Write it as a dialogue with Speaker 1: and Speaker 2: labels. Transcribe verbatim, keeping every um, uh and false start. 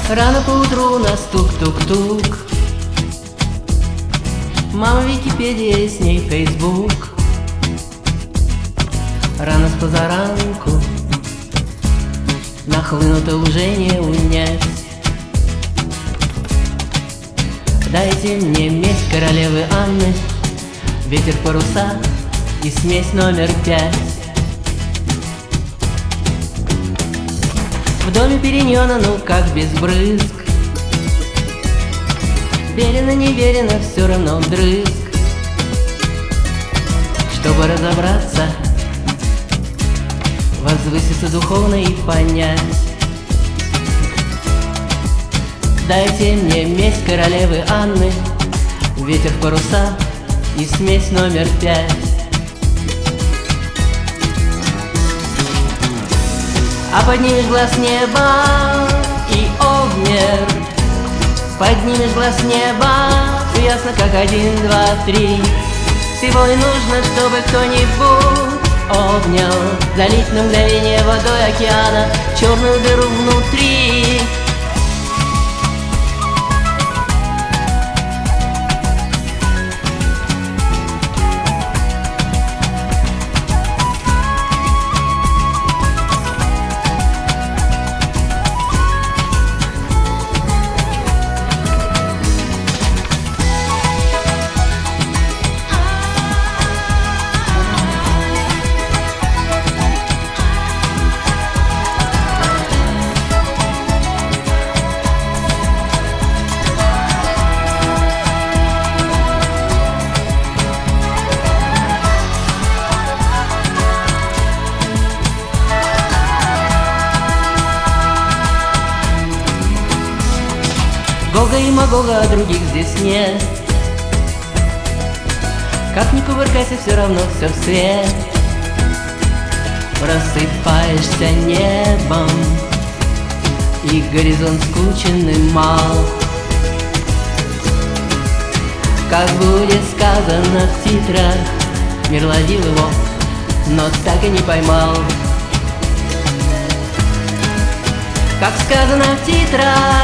Speaker 1: Рано поутру у нас тук-тук-тук. Мама Википедия, с ней Фейсбук. Рано с позаранку нахлынуто уже не унять. Дайте мне месть королевы Анны, ветер, паруса и смесь номер пять. В доме Периньона, ну как без брызг. Верено, не верено, все равно вдрызг. Чтобы разобраться, возвыситься духовно и понять. Дайте мне месть королевы Анны, ветер, паруса и смесь номер пять. А поднимешь глаз неба и обмер, поднимешь глаз неба, ясно как один, два, три. Всего и нужно, чтобы кто-нибудь обнял, залить на мгновение водой океана черную дыру внутри. Гога и Магога, а других здесь нет. Как ни кувыркайся, все равно все в свет. Просыпаешься небом, и горизонт скучен и мал. Как будет сказано в титрах, мир ловил его, но так и не поймал. Как сказано в титрах,